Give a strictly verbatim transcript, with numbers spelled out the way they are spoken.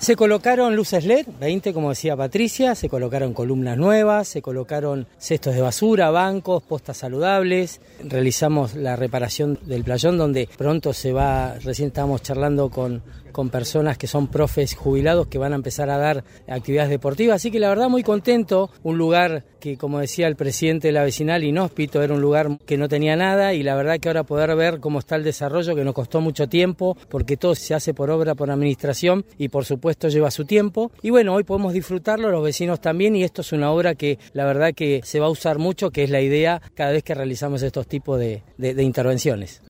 Se colocaron luces L E D, veinte como decía Patricia, se colocaron columnas nuevas, se colocaron cestos de basura, bancos, postas saludables, realizamos la reparación del playón donde pronto se va, recién estábamos charlando con, con personas que son profes jubilados que van a empezar a dar actividades deportivas, así que la verdad muy contento, un lugar que como decía el presidente de la vecinal, inhóspito, era un lugar que no tenía nada y la verdad que ahora poder ver cómo está el desarrollo que nos costó mucho tiempo porque todo se hace por obra, por administración y por supuesto esto lleva su tiempo y bueno, hoy podemos disfrutarlo, los vecinos también y esto es una obra que la verdad que se va a usar mucho, que es la idea cada vez que realizamos estos tipos de, de, de intervenciones.